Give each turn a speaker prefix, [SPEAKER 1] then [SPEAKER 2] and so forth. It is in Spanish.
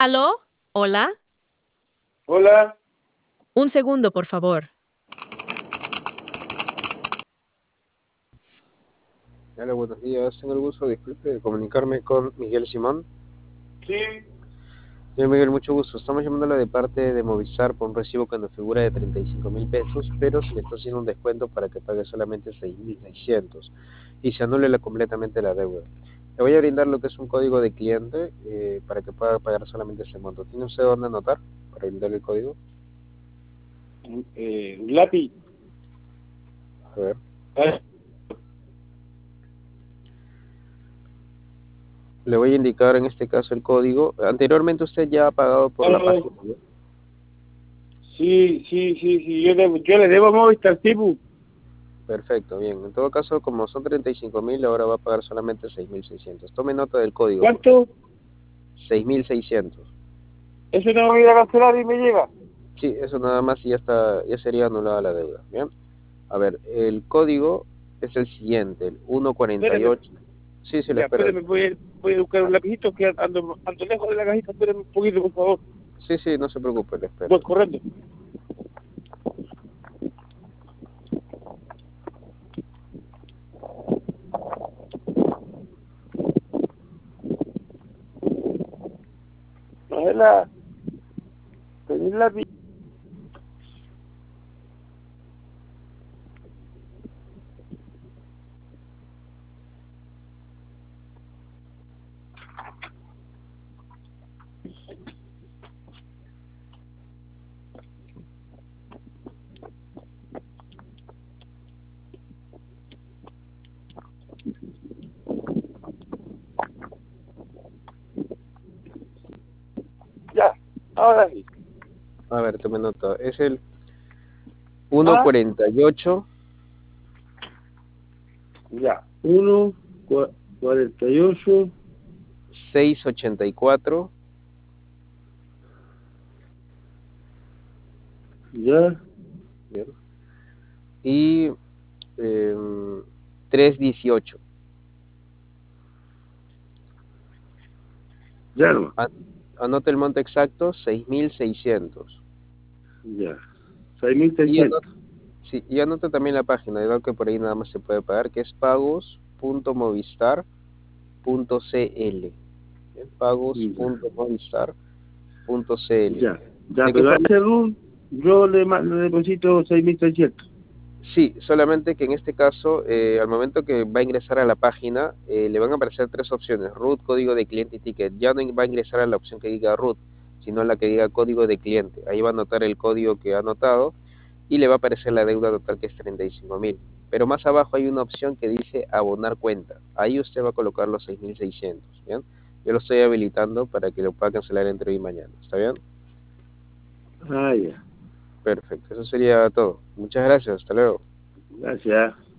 [SPEAKER 1] ¿Aló? ¿Hola?
[SPEAKER 2] Hola,
[SPEAKER 1] Un segundo, por favor.
[SPEAKER 3] Hola, buenos días. Tengo el gusto, disculpe, de comunicarme con Miguel Simón.
[SPEAKER 2] sí,
[SPEAKER 3] Señor Miguel, mucho gusto. Estamos llamándole de parte de Movistar por un recibo que nos figura de 35.000 pesos, pero se le está haciendo un descuento para que pague solamente 6.600 y se anule completamente la deuda. Le voy a brindar lo que es un código de cliente para que pueda pagar solamente ese monto. ¿Tiene usted dónde anotar para brindar el código?
[SPEAKER 2] un lápiz.
[SPEAKER 3] A ver.
[SPEAKER 2] Ah,
[SPEAKER 3] Le voy a indicar en este caso el código. Anteriormente usted ya ha pagado por la
[SPEAKER 2] oh,
[SPEAKER 3] página, ¿no?
[SPEAKER 2] sí, yo le debo a Movistar, sí, pu.
[SPEAKER 3] Perfecto, bien. En todo caso, como son 35.000, ahora va a pagar solamente 6.600. Tome nota del código, por favor.
[SPEAKER 2] ¿Cuánto?
[SPEAKER 3] 6.600.
[SPEAKER 2] Eso no voy a ir a cancelar y me llega.
[SPEAKER 3] Sí, eso nada más y ya está, ya sería anulada la deuda. Bien. A ver, el código es el siguiente, el
[SPEAKER 2] Espéreme,
[SPEAKER 3] 148. Sí, sí, lo
[SPEAKER 2] ya,
[SPEAKER 3] espero.
[SPEAKER 2] espéreme, voy a buscar un lapicito que ando lejos de la cajita, espéreme un poquito, por favor.
[SPEAKER 3] Sí, sí, no se preocupe, lo espero.
[SPEAKER 2] Voy corriendo. Novela, tenés lápiz. Ya, ahora sí.
[SPEAKER 3] A ver, tome nota. Es el
[SPEAKER 2] Ah,
[SPEAKER 3] 148
[SPEAKER 2] ya. 1, 48,
[SPEAKER 3] 684
[SPEAKER 2] ya,
[SPEAKER 3] bien, y 318.
[SPEAKER 2] ya no.
[SPEAKER 3] Anote el monto exacto, 6.600.
[SPEAKER 2] Ya. seis mil
[SPEAKER 3] Y
[SPEAKER 2] seiscientos.
[SPEAKER 3] anota, sí, y anota también la página, igual que por ahí nada más se puede pagar, que es pagos.movistar.cl. Pagos.movistar.cl.
[SPEAKER 2] Ya, ya,
[SPEAKER 3] ¿De qué
[SPEAKER 2] pero a
[SPEAKER 3] forma?
[SPEAKER 2] ese RUN yo le deposito 6.600.
[SPEAKER 3] Sí, solamente que en este caso, al momento que va a ingresar a la página, le van a aparecer tres opciones: root, código de cliente y ticket. Ya no va a ingresar a la opción que diga root, sino a la que diga código de cliente. Ahí va a anotar el código que ha anotado y le va a aparecer la deuda total, que es 35.000. Pero más abajo hay una opción que dice abonar cuenta. Ahí usted va a colocar los 6.600, ¿bien? Yo lo estoy habilitando para que lo pueda cancelar entre hoy y mañana. ¿Está bien?
[SPEAKER 2] Ah, ya,
[SPEAKER 3] Perfecto. Eso sería todo. Muchas gracias. Hasta luego.
[SPEAKER 2] gracias.